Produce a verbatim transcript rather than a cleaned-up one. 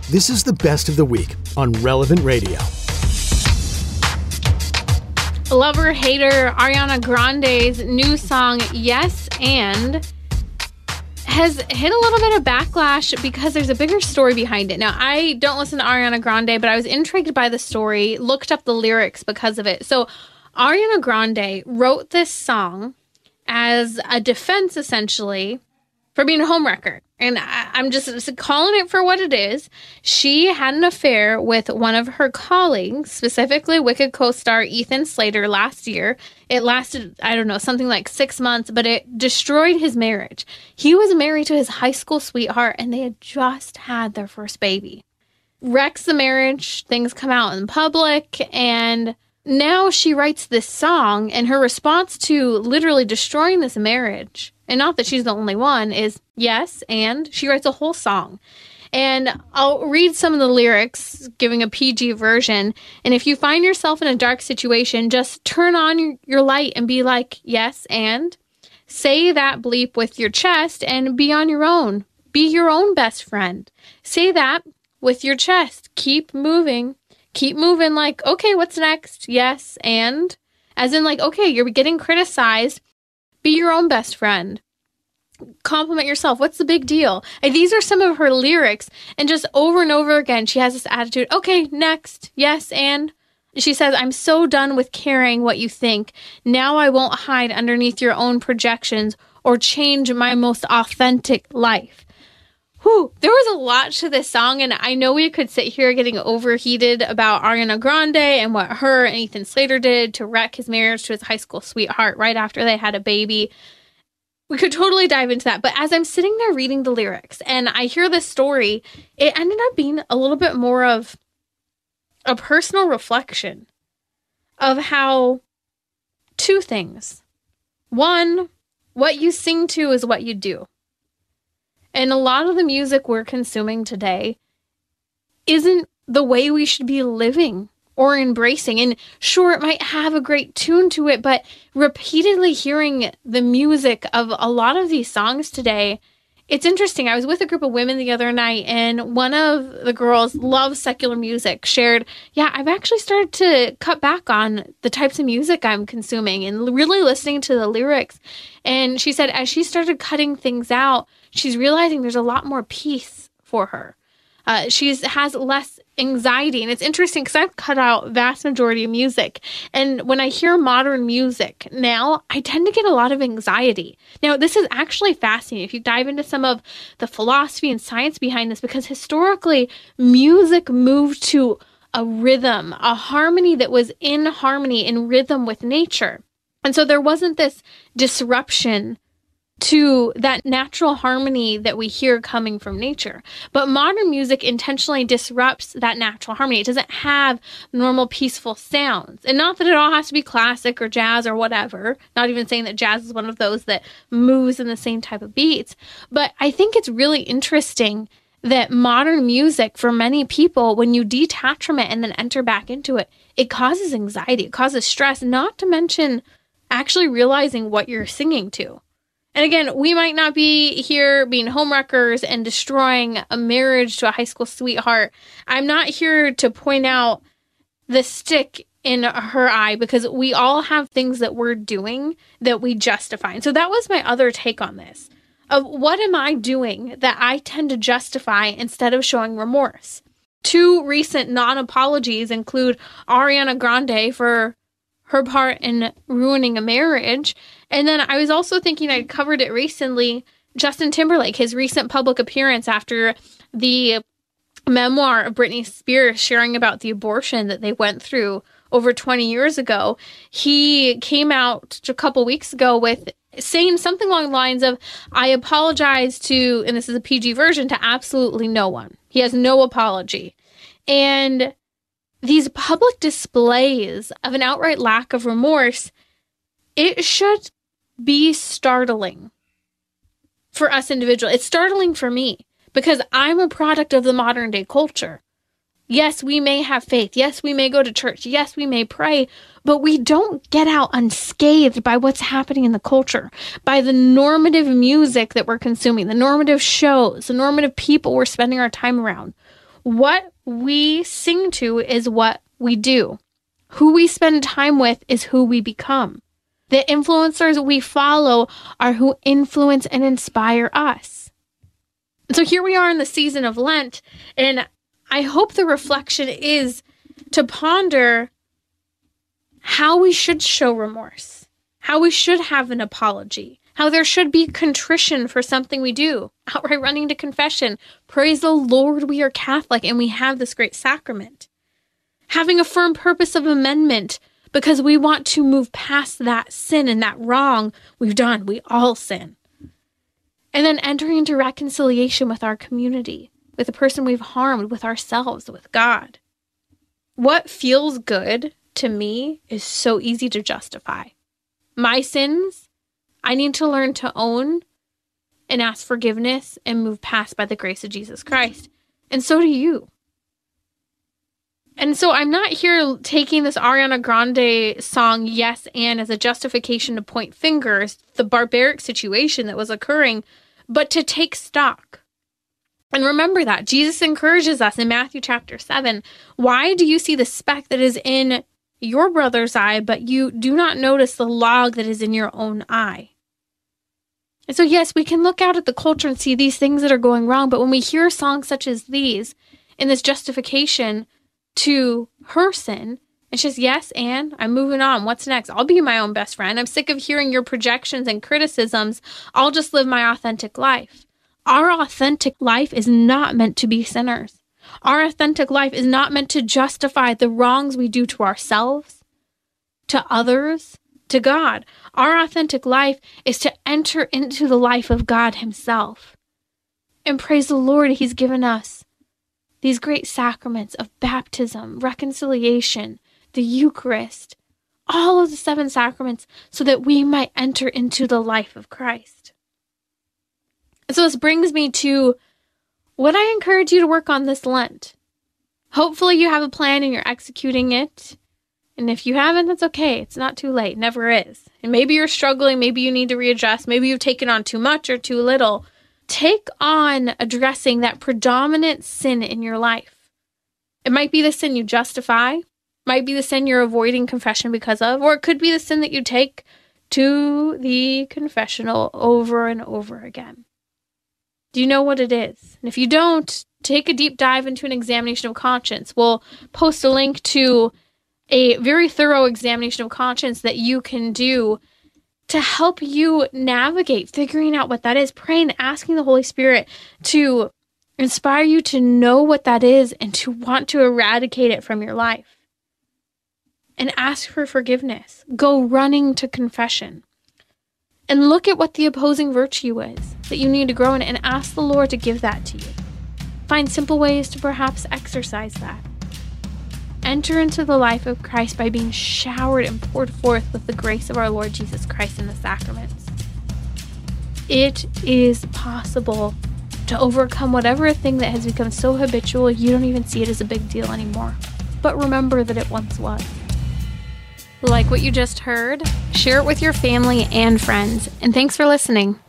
This is the best of the week on Relevant Radio. Lover hater Ariana Grande's new song, Yes and, has hit a little bit of backlash because there's a bigger story behind it. Now, I don't listen to Ariana Grande, but I was intrigued by the story, looked up the lyrics because of it. So Ariana Grande wrote this song as a defense, essentially, for being a homewrecker. And I, I'm just calling it for what it is. She had an affair with one of her colleagues, specifically Wicked co-star Ethan Slater, last year. It lasted, I don't know, something like six months, but it destroyed his marriage. He was married to his high school sweetheart, and they had just had their first baby. Wrecks the marriage, things come out in public, and now she writes this song, and her response to literally destroying this marriage, and not that she's the only one, is yes, and she writes a whole song. And I'll read some of the lyrics, giving a P G version. And if you find yourself in a dark situation, just turn on your, your light and be like, yes, and say that bleep with your chest and be on your own. Be your own best friend. Say that with your chest. Keep moving. Keep moving like, okay, what's next? Yes, and as in like, okay, you're getting criticized. Be your own best friend. Compliment yourself. What's the big deal? And these are some of her lyrics. And just over and over again, she has this attitude. Okay, next. Yes, and she says, I'm so done with caring what you think. Now I won't hide underneath your own projections or change my most authentic life. Whew, there was a lot to this song, and I know we could sit here getting overheated about Ariana Grande and what her and Ethan Slater did to wreck his marriage to his high school sweetheart right after they had a baby. We could totally dive into that, but as I'm sitting there reading the lyrics and I hear this story, it ended up being a little bit more of a personal reflection of how two things. One, what you sing to is what you do. And a lot of the music we're consuming today isn't the way we should be living or embracing. And sure, it might have a great tune to it, but repeatedly hearing the music of a lot of these songs today, it's interesting. I was with a group of women the other night, and one of the girls loves secular music, shared, yeah, I've actually started to cut back on the types of music I'm consuming and really listening to the lyrics. And she said, as she started cutting things out, she's realizing there's a lot more peace for her. Uh, she has less anxiety. And it's interesting because I've cut out vast majority of music. And when I hear modern music now, I tend to get a lot of anxiety. Now, this is actually fascinating if you dive into some of the philosophy and science behind this, because historically, music moved to a rhythm, a harmony that was in harmony, in rhythm with nature. And so there wasn't this disruption to that natural harmony that we hear coming from nature. But modern music intentionally disrupts that natural harmony. It doesn't have normal peaceful sounds. And not that it all has to be classic or jazz or whatever. Not even saying that jazz is one of those that moves in the same type of beats. But I think it's really interesting that modern music, for many people, when you detach from it and then enter back into it, it causes anxiety, it causes stress, not to mention actually realizing what you're singing to. And again, we might not be here being homewreckers and destroying a marriage to a high school sweetheart. I'm not here to point out the stick in her eye, because we all have things that we're doing that we justify. And so that was my other take on this. Of what am I doing that I tend to justify instead of showing remorse? Two recent non-apologies include Ariana Grande for her part in ruining a marriage. And then I was also thinking, I'd covered it recently, Justin Timberlake, his recent public appearance after the memoir of Britney Spears sharing about the abortion that they went through over twenty years ago. He came out a couple weeks ago with saying something along the lines of, I apologize to, and this is a P G version, to absolutely no one. He has no apology. And these public displays of an outright lack of remorse, it should be startling for us individuals. It's startling for me because I'm a product of the modern day culture. Yes, we may have faith. Yes, we may go to church. Yes, we may pray, but we don't get out unscathed by what's happening in the culture, by the normative music that we're consuming, the normative shows, the normative people we're spending our time around. What we sing to is what we do. Who we spend time with is who we become. The influencers we follow are who influence and inspire us. So here we are in the season of Lent, and I hope the reflection is to ponder how we should show remorse, how we should have an apology, how there should be contrition for something we do, outright running to confession. Praise the Lord, we are Catholic and we have this great sacrament. Having a firm purpose of amendment because we want to move past that sin and that wrong we've done. We all sin. And then entering into reconciliation with our community, with the person we've harmed, with ourselves, with God. What feels good to me is so easy to justify. My sins, I need to learn to own and ask forgiveness and move past by the grace of Jesus Christ. And so do you. And so I'm not here taking this Ariana Grande song, Yes, and as a justification to point fingers, the barbaric situation that was occurring, but to take stock. And remember that Jesus encourages us in Matthew chapter seven. Why do you see the speck that is in your brother's eye, but you do not notice the log that is in your own eye? And so, yes, we can look out at the culture and see these things that are going wrong, but when we hear songs such as these, in this justification to her sin, it's just, yes, and I'm moving on. What's next? I'll be my own best friend. I'm sick of hearing your projections and criticisms. I'll just live my authentic life. Our authentic life is not meant to be sinners. Our authentic life is not meant to justify the wrongs we do to ourselves, to others, to God. Our authentic life is to enter into the life of God himself. And praise the Lord, he's given us these great sacraments of baptism, reconciliation, the Eucharist, all of the seven sacraments, so that we might enter into the life of Christ. And so this brings me to what I encourage you to work on this Lent. Hopefully you have a plan and you're executing it. And if you haven't, that's okay. It's not too late. Never is. And maybe you're struggling. Maybe you need to readjust. Maybe you've taken on too much or too little. Take on addressing that predominant sin in your life. It might be the sin you justify. Might be the sin you're avoiding confession because of. Or it could be the sin that you take to the confessional over and over again. Do you know what it is? And if you don't, take a deep dive into an examination of conscience. We'll post a link to a very thorough examination of conscience that you can do to help you navigate figuring out what that is, praying, asking the Holy Spirit to inspire you to know what that is and to want to eradicate it from your life. And ask for forgiveness. Go running to confession. And look at what the opposing virtue is that you need to grow in and ask the Lord to give that to you. Find simple ways to perhaps exercise that. Enter into the life of Christ by being showered and poured forth with the grace of our Lord Jesus Christ in the sacraments. It is possible to overcome whatever thing that has become so habitual you don't even see it as a big deal anymore. But remember that it once was. Like what you just heard? Share it with your family and friends. And thanks for listening.